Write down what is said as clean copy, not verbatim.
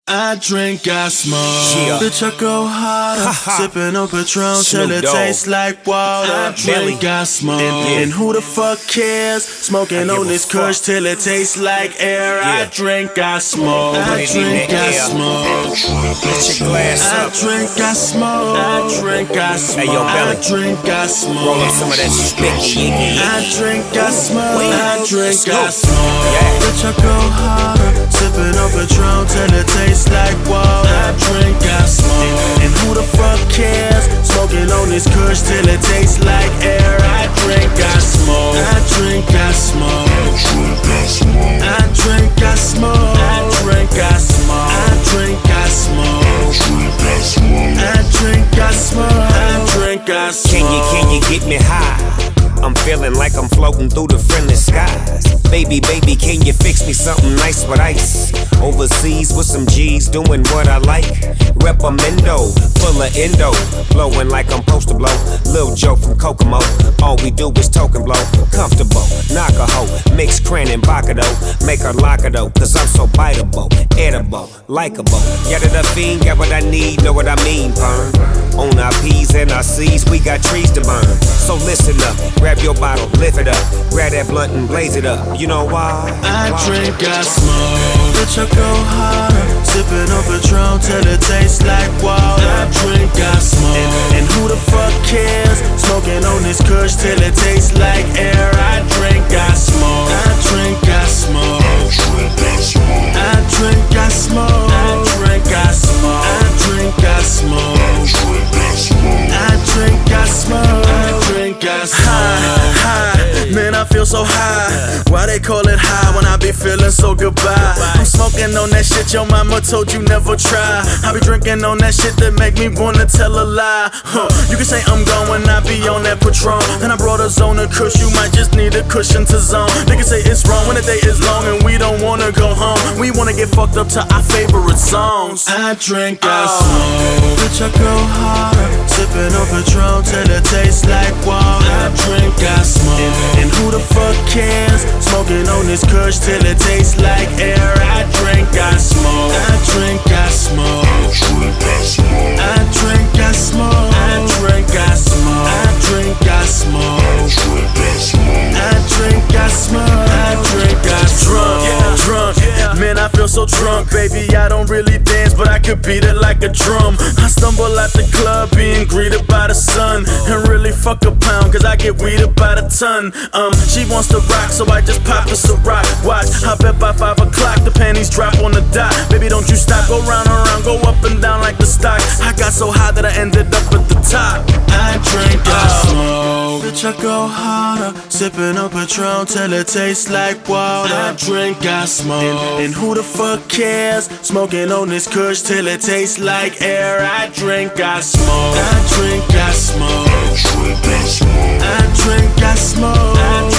I drink, I smoke. Yeah. Bitch, I go harder. Sipping on Patron till it tastes like water. I drink, I smoke. And who the fuck cares? Smoking on this kush till it tastes like air. I drink, I smoke. I drink, I smoke. Get your glass up. I drink, I smoke. I drink, I smoke. Hey, yo, Belly. I drink, I smoke. Roll up some of that sticky icky. I drink, I smoke. I drink, I Scoop. smoke. Yeah. Bitch, I go harder. Sipping on Patron till it tastes like water. I drink, I smoke. And who the fuck cares? Smoking on this kush till it tastes like air. I drink, I smoke. I drink, I smoke. I drink, I smoke. I drink, I smoke. I drink, I smoke. I drink, I smoke. I drink, I smoke. Can you get me high? I'm feeling like I'm floating through the friendly skies. Baby, can you fix me something nice with ice? Overseas with some G's, doing what I like. Repamendo, full of endo, blowing like I'm supposed to blow. Lil Joe from Kokomo, all we do is token blow. Comfortable, knock a hoe, mix cran and bacado. Make her lock it though, cause I'm so biteable, edible, likeable. Get it up, fiend, got what I need, know what I mean, burn. On our P's and our C's, we got trees to burn. So listen up, grab your bottle, lift it up, grab that blunt and blaze it up. You know why? I drink, I smoke. Bitch, I go harder. Sipping on Patron till it tastes like water. I drink, I smoke. And who the fuck cares? Smoking on this kush till it tastes like air. I drink, I smoke. I drink, I smoke. I drink, I smoke. I drink, I smoke. I drink, I smoke. I drink, I smoke. I drink, I smoke. Man, I feel so high. Why they call it high when I be feeling so goodbye? I'm smoking on that shit your mama told you never try. I be drinking on that shit that make me wanna tell a lie. You can say I'm gone when I be on that Patron. And I brought a zone of kush, you might just need a cushion to zone. Niggas say it's wrong when the day is long and we don't wanna go home. We wanna get fucked up to our favorite songs. I drink, I smoke. Bitch, I go harder. Sipping on Patron till it tastes like water. I drink, I smoke. And who the fuck cares? Smoking on this kush till it tastes like air. I drink, I smoke. I drink, I smoke. I drink, I smoke. I drink, I smoke. I drink, I smoke. I drink, I smoke. I drink, I smoke. Drunk, man, I feel so drunk, baby. I don't really dance, but I could beat it like a drum. I stumble at the club, being greeted by the sun, and really fuck a pound, cause I get weeded by the ton. She wants to rock, so I just pop us a rock. Watch, I bet by 5 o'clock the panties drop on the dot. Baby, don't you stop, go round and round, go up and down like the stock. I got so high that I ended up at the top. I drink, I smoke. Bitch, I go harder. Sipping on Patron till it tastes like water. I drink, I smoke. And who the fuck cares? Smoking on this kush till it tastes like air. I drink, I smoke. I drink, I smoke. I drink, I smoke. I